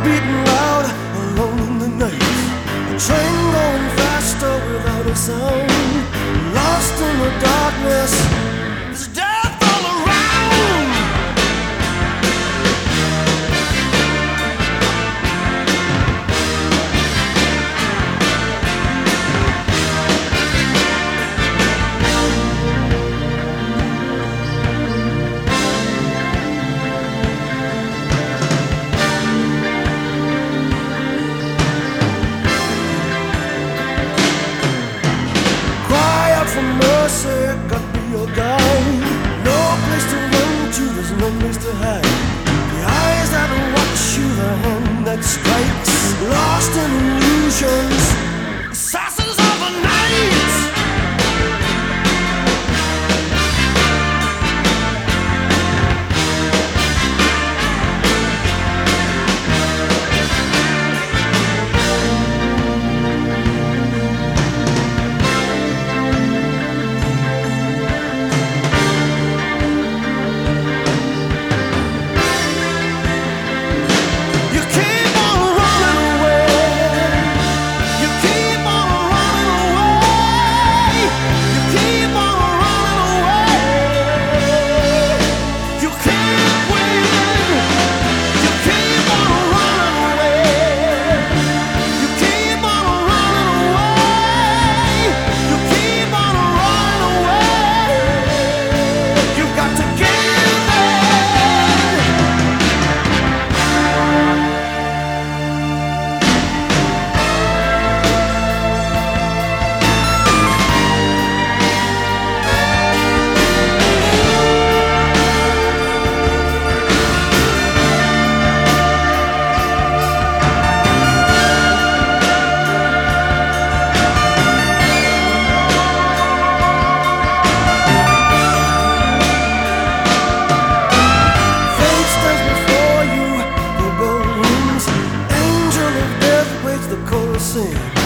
beating loud, alone in the night. A train going faster without a sound. Lost in the darkness, there's death all around. For mercy, God be your guide. No place to run to, there's no place to hide. The eyes that watch you, the hand that strikes. Lost in illusions, assassins of the night. Sing.